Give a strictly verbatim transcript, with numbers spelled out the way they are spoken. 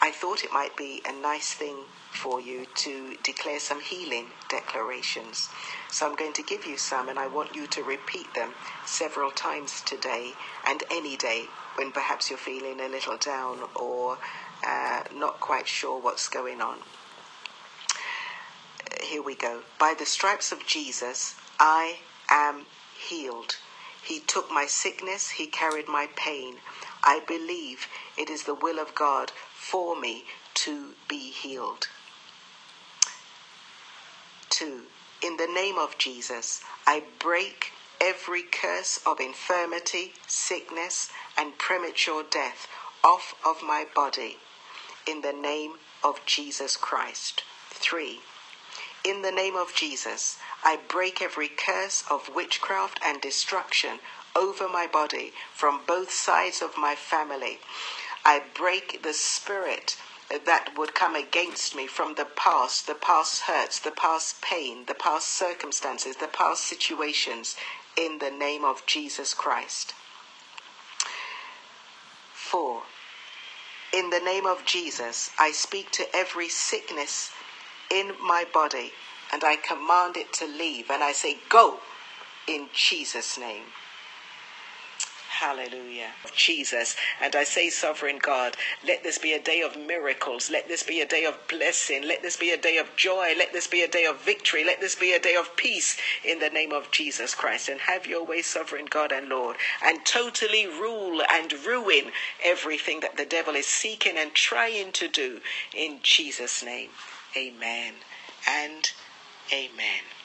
I thought it might be a nice thing for you to declare some healing declarations. So I'm going to give you some, and I want you to repeat them several times today and any day when perhaps you're feeling a little down or uh, not quite sure what's going on. Here we go. By the stripes of Jesus, I am healed. He took my sickness, he carried my pain. I believe it is the will of God for me to be healed. Two, in the name of Jesus, I break every curse of infirmity, sickness, and premature death off of my body in the name of Jesus Christ. Three, in the name of Jesus, I break every curse of witchcraft and destruction over my body from both sides of my family. I break the spirit that would come against me from the past, the past hurts, the past pain, the past circumstances, the past situations, in the name of Jesus Christ. Four, in the name of Jesus, I speak to every sickness in my body, and I command it to leave, and I say, go, in Jesus' name. Hallelujah. Jesus. And I say, sovereign God, let this be a day of miracles. Let this be a day of blessing. Let this be a day of joy. Let this be a day of victory. Let this be a day of peace in the name of Jesus Christ. And have your way, sovereign God and Lord, and totally rule and ruin everything that the devil is seeking and trying to do in Jesus' name. Amen and amen.